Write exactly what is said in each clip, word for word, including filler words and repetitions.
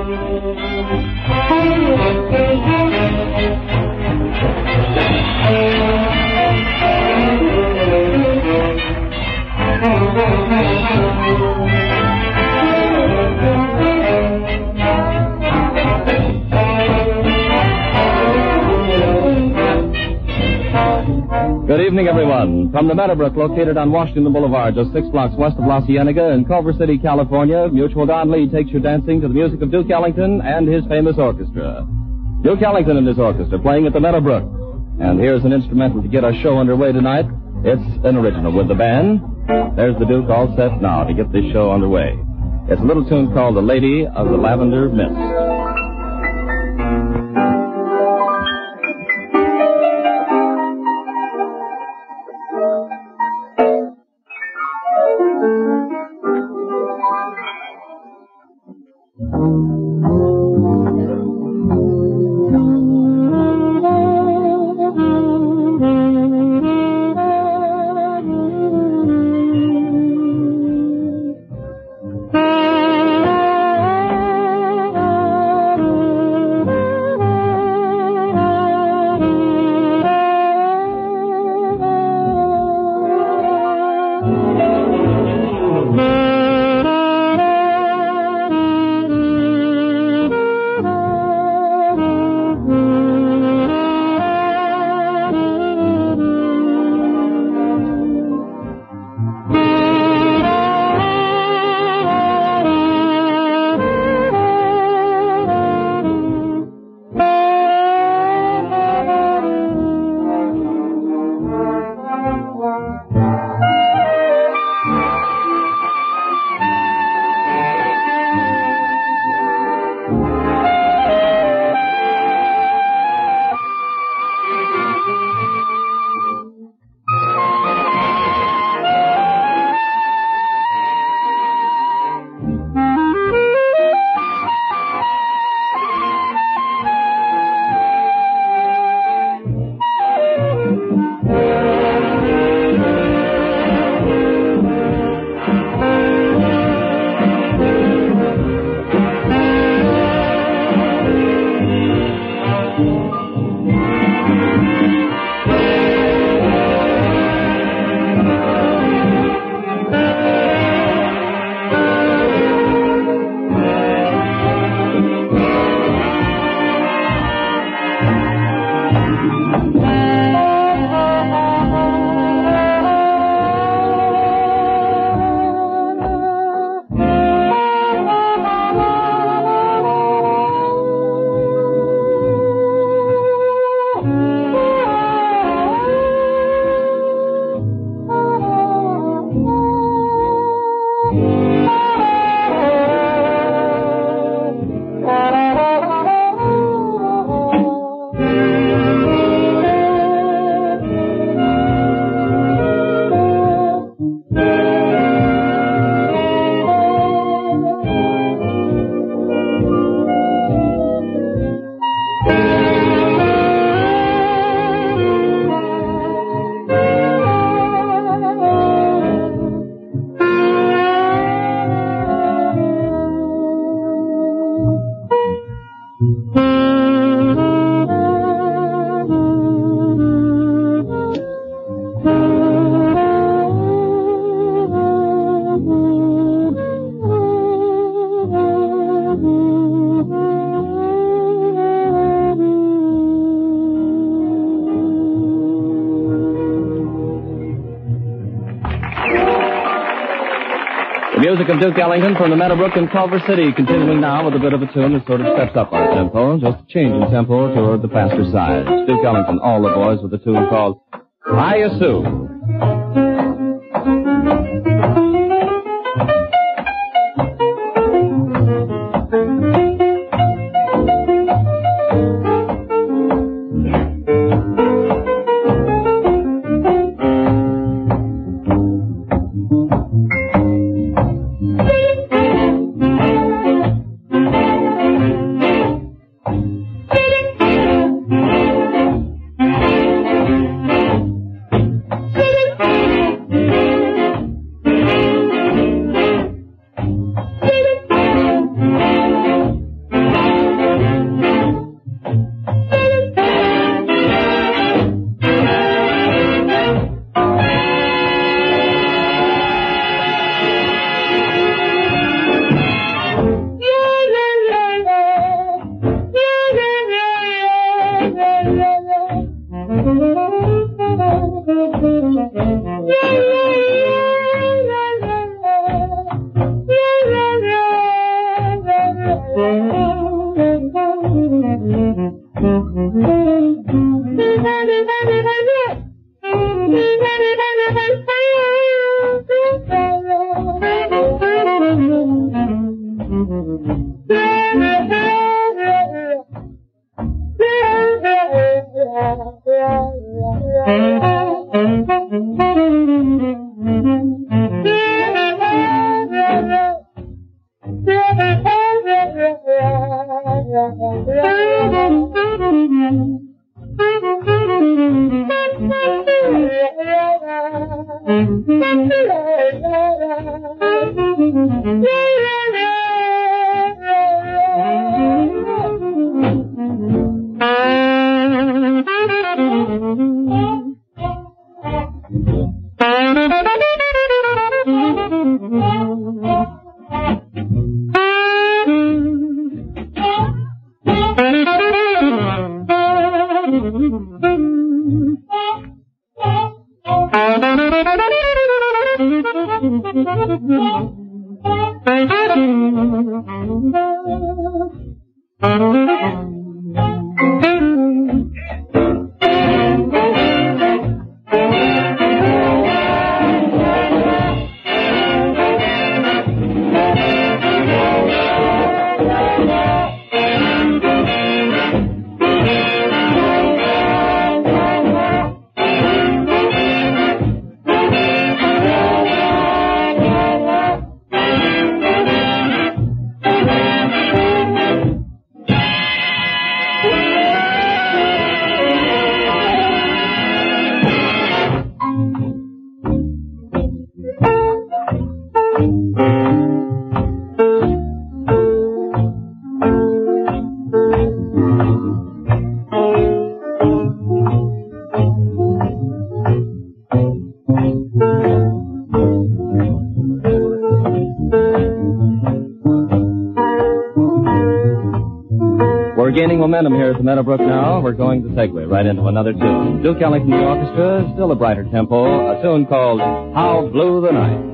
Good evening, everyone. From the Meadowbrook, located on Washington Boulevard, just six blocks west of La Cienega in Culver City, California, Mutual Don Lee takes you dancing to the music of Duke Ellington and his famous orchestra. Duke Ellington and his orchestra playing at the Meadowbrook. And here's an instrumental to get our show underway tonight. It's an original with the band. There's the Duke all set now to get this show underway. It's a little tune called The Lady of the Lavender Mist. Music of Duke Ellington from the Meadowbrook in Culver City, continuing now with a bit of a tune that sort of steps up our tempo, just a change in tempo toward the faster side. Duke Ellington, All the Boys, with a tune called I Assume. Thank you. We're gaining momentum here at the Meadowbrook now. We're going to segue right into another tune. Duke Ellington the Orchestra, still a brighter tempo, a tune called How Blue the Night.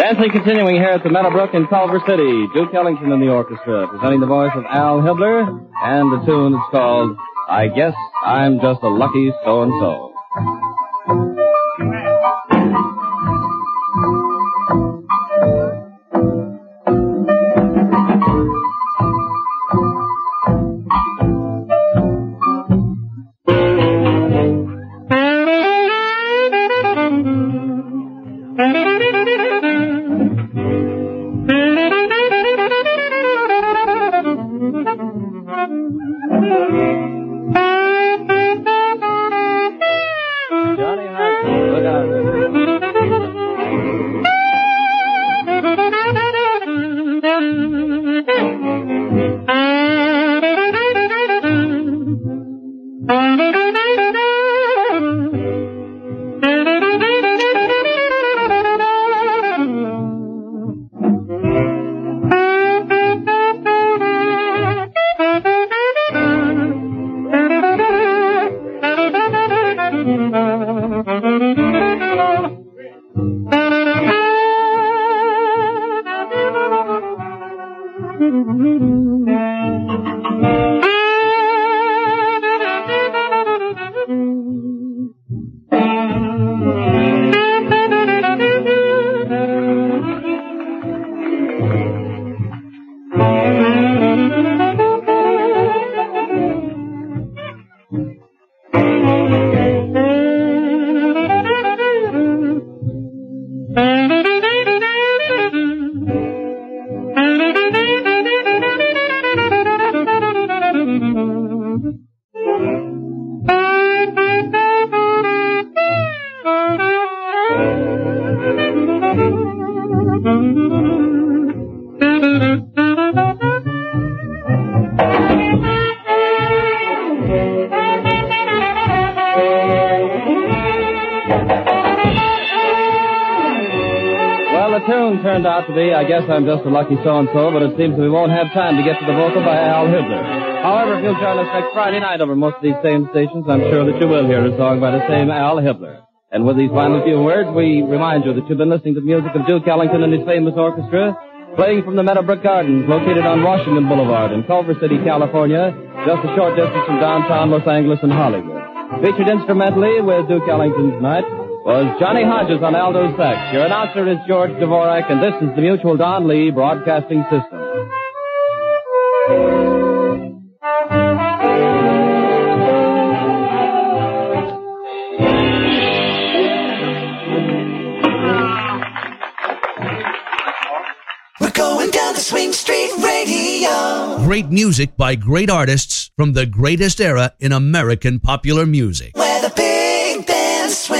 Dancing continuing here at the Meadowbrook in Culver City. Duke Ellington in the orchestra, presenting the voice of Al Hibbler, and the tune is called I Guess I'm Just a Lucky So-and-So. Johnny Hodges, look out. Tune turned out to be, I Guess I'm Just a Lucky So-and-So, but it seems we won't have time to get to the vocal by Al Hibbler. However, if you'll join us next Friday night over most of these same stations, I'm sure that you will hear a song by the same Al Hibbler. And with these final few words, we remind you that you've been listening to the music of Duke Ellington and his famous orchestra, playing from the Meadowbrook Gardens, located on Washington Boulevard in Culver City, California, just a short distance from downtown Los Angeles and Hollywood. Featured instrumentally with Duke Ellington tonight was Johnny Hodges on alto sax. Your announcer is George Dvorak, and this is the Mutual Don Lee Broadcasting System. We're going down the Swing Street Radio. Great music by great artists from the greatest era in American popular music. Where the big band swing.